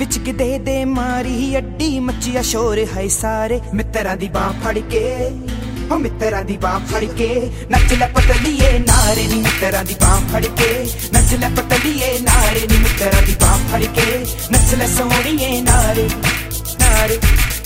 ਚ ਕਿਦੇ ਦੇ ਮਾਰੀ ਅੱਡੀ ਮੱਚਿਆ ਸ਼ੋਰ ਹੈ ਸਾਰੇ ਮਿੱਤਰਾਂ ਦੀ ਬਾਹ ਫੜ ਕੇ ਹੋ ਮਿੱਤਰਾਂ ਦੀ ਬਾਹ ਫੜ ਕੇ ਨੱਚ ਲੈ ਪਤਲੀਏ ਨਾਰੇ ਨੀ ਮਿੱਤਰਾਂ ਦੀ ਬਾਹ ਫੜ ਕੇ ਨੱਚ ਲੈ ਪਤਲੀਏ ਨਾਰੇ ਨੀ ਮਿੱਤਰਾਂ ਦੀ ਬਾਹ ਫੜ ਕੇ ਨੱਚ ਲੈ ਸੋਹਣੀਏ ਨਾਰੇ ਨਾਰੇ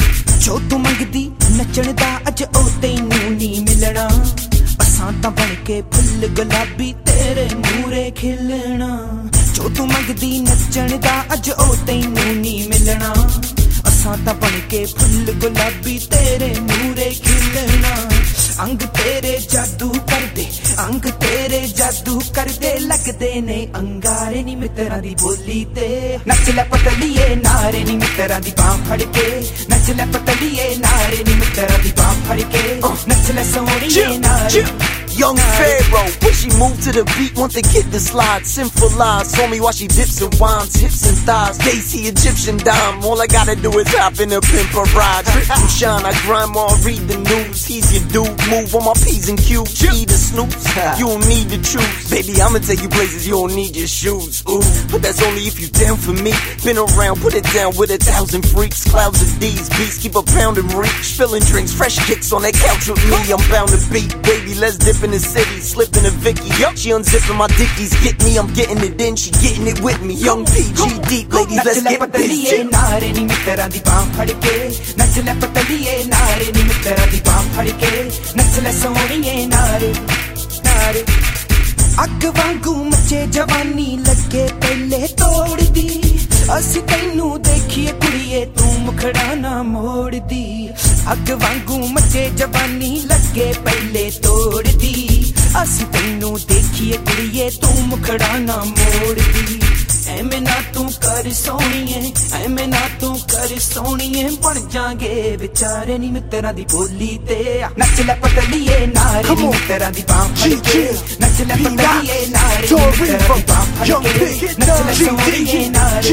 ਜੋ ਤੂੰ ਮੰਗਦੀ ਨੱਚਣ ਦਾ ਅੱਜ ਉਹ ਤੈਨੂੰ ਨਹੀਂ ਮਿਲਣਾ ਅਸਾਂ ਤਾਂ ਬਣ ਕੇ ਫੁੱਲ ਗੁਲਾਬੀ ਤੇਰੇ ਮੂਰੇ ਖਿਲਣਾ ਜੋ ਤੂੰ ਮੰਗਦੀ ਨੱਚਣ ਦਾ ਅੱਜ ਉਹ ਤੈਨੂੰ ਨਹੀਂ ਮਿਲਣਾ ਅਸਾਂ ਤਾਂ ਬਣ ਕੇ ਫੁੱਲ ਗੁਲਾਬੀ ਤੇਰੇ ਮੂਰੇ ਖਿਲਣਾ ਅੰਗ ਤੇਰੇ ਜਾਦੂ ਕਰਦੇ ਅੰਗ ਤੇਰੇ ਜਾਦੂ ਕਰਦੇ ਲੱਗਦੇ ਨੇ ਅੰਗਾਰੇ ਨੀ ਮਿੱਤਰਾਂ ਦੀ ਬੋਲੀ ਤੇ ਨੱਚ ਲੈ ਪਤਲੀਏ ਨਾਰੇ ਨੀ ਮਿੱਤਰਾਂ ਦੀ ਬਾਹ ਫੜ ਕੇ ਨੱਚ ਲੈ ਪਤਲੀਏ ਨਾਰੇ ਨੀ ਮਿੱਤਰਾਂ ਦੀ ਬਾਹ ਫੜ ਕੇ ਨੱਚ ਲੈ ਸੋਹਣੀਏ ਨਾਰੇ Young Pharaoh, when she moved to the beat, want the kid to slide. Sinful lies, saw me while she dips and winds, hips and thighs. Daisy Egyptian dime, all I gotta do is hop in a pimp or ride. Drip and shine, I grind more, read the news. He's your dude, move on my P's and Q's. Eat a snooze, you don't need to choose. Baby, I'ma take you places you don't need your shoes. Ooh, but that's only if you down for me. Been around, put it down with 1,000 freaks. Clouds of these beats, keep a pound and reach. Spilling drinks, fresh kicks on that couch with me. I'm bound to beat, baby, let's dip in the city, slipping a Vicky. She unzipping my dickies, get me, I'm getting it in, she getting it with me. Young PG deep, ladies, let's get busy. ਨਾਰੇ ਨੀ ਮਿੱਤਰਾਂ ਦੀ ਬਾਹ ਫੜ ਕੇ ਨੱਚ ਲੈ ਪਤਲੀਏ ਨਾਰੇ ਨੀ ਮਿੱਤਰਾਂ ਦੀ ਬਾਹ ਫੜ ਕੇ ਨੱਚ ਲੈ ਸੋਹਣੀਏ ਨਾਰੇ ਨਾਰੇ ਅੱਗ ਵਾਂਗੂ ਮੱਚੇ ਜਵਾਨੀ ਲੱਗੇ ਪਹਿਲੇ ਤੋੜਦੀ ਅਸੀਂ ਤੈਨੂੰ ਦੇਖੀਏ ਕੁੜੀਏ ਤੂੰ ਮੁਖੜਾ ਨਾ ਮੋੜਦੀ ਅੱਗ ਵਾਂਗੂ ਮੱਚੇ ਜਵਾਨੀ ਲੱਗੇ ਪਹਿਲੇ ਤੋੜਦੀ ਅਸੀਂ ਤੈਨੂੰ ਦੇਖੀਏ ਕੁੜੀਏ ਤੂੰ ਮੁਖੜਾ ਨਾ ਮੋੜਦੀ ਐਵੇਂ ਨਾ ਤੂੰ ਕਰ ਸੋਹਣੀਏ ਐਵੇਂ ਨਾ ਤੂੰ ਕਰ ਸੋਹਣੀਏ ਬਣ ਜਾਗੇ ਵਿਚਾਰੇ ਨੀ ਮਿੱਤਰਾਂ ਦੀ ਬੋਲੀ ਤੇ ਨੱਚ ਲੈ ਪਤਲੀਏ ਨਾਰੇ ਨੀ ਮਿੱਤਰਾਂ ਦੀ ਬਾਹ ਫੜ ਕੇ ਨੱਚ ਲੈ ਪਤਲੀਏ ਨਾਰੇ ਨੀ ਮਿੱਤਰਾਂ ਦੀ ਬਾਹ ਫੜ ਕੇ ਨੱਚ ਲੈ ਸੋਹਣੀਏ ਨਾਰੇ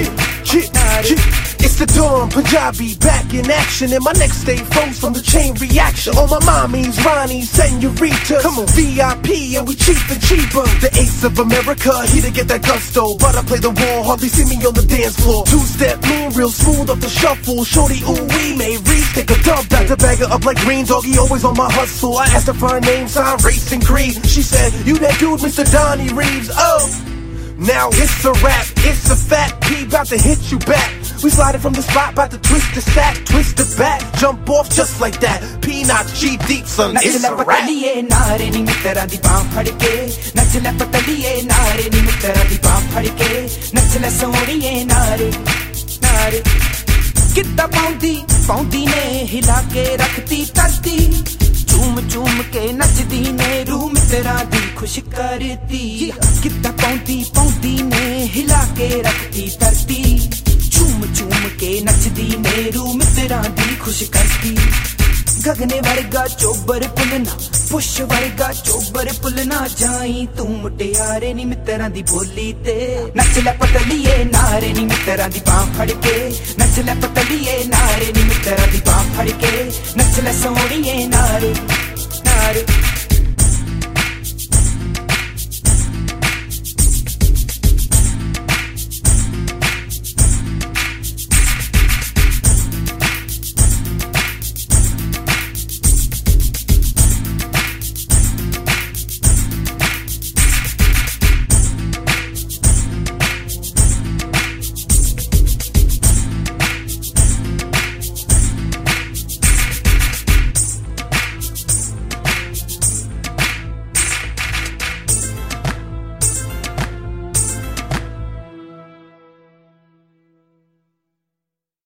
ਨਾਰੇ It's the Dawn, Punjabi, back in action. And my next stay froze from the chain reaction. All my mommies, Ronnies, senoritas. Come on, VIP, and we cheap and cheaper. The ace of America, here to get that gusto. But I play the wall, hardly see me on the dance floor. Two-step mean, real smooth off the shuffle. Shorty, ooh-wee, made Reese take a dub. Back to bag her up like green doggy, always on my hustle. I asked her for her name, sign, race, and creed. She said, you that dude, Mr. Donnie Reeves. Oh, now it's a rap, it's a fat P, bout to hit you back. We sliding from the spot, bout to twist the sack, twist the back, jump off just like that. Peanuts, G deep, son, it's a rap. ਪਤਲੀਏ ਨਾਰੇ ਨੀ ਮਿੱਤਰਾਂ ਦੀ ਬਾਹ ਫੜ ਕੇ ਨੱਚ ਲੈ ਪਤਲੀਏ ਨਾਰੇ ਨੀ ਮਿੱਤਰਾਂ ਦੀ ਬਾਹ ਫੜ ਕੇ ਨੱਚ ਲੈ ਸੋਹਣੀਏ ਨਾਰੇ ਨਾਰੇ ਕਿੱਦਾਂ ਪਾਉਂਦੀ ਨੇ ਹਿਲਾ ਕੇ ਰੱਖਤੀ ਧਰਤੀ ਝੂਮ ਝੂਮ ਕੇ ਨੱਚਦੀ ਨੇ ਰੂ ਮਿੱਤਰਾਂ ਦੀ ਖੁਸ਼ ਕਰਦੀ ਕਿੱਦਾਂ ਪਾਉਂਦੀ ਨੇ ਹਿਲਾ ਕੇ ਰੱਖਤੀ ਧਰਤੀ ਝੂਮ ਝੂਮ ਕੇ ਨੱਚਦੀ ਨੇ ਰੂ ਮਿੱਤਰਾਂ ਦੀ ਖੁਸ਼ ਕਰਦੀ ਗਗਨੇ ਵਰਗਾ ਚੋਬਰ ਪੁੱਲਣਾ ਪੁੱਛ ਵਰਗਾ ਚੋਬਰ ਪੁੱਲਣਾ ਜਾਈ ਤੂੰ ਮੁਟਿਆਰੇ ਨੀ ਮਿੱਤਰਾਂ ਦੀ ਬੋਲੀ ਤੇ ਨੱਚ ਲੈ ਪਤਲੀਏ ਨਾਰੇ ਨੀ ਮਿੱਤਰਾਂ ਦੀ ਬਾਹ ਫੜ ਕੇ ਨੱਚ ਲੈ ਪਤਲੀਏ ਨਾਰੇ ਨੀ ਮਿੱਤਰਾਂ ਦੀ ਬਾਹ ਫੜ ਕੇ ਨੱਚ ਲੈ ਸੋਹਣੀਏ ਨਾਰੇ ਨਾਰੇ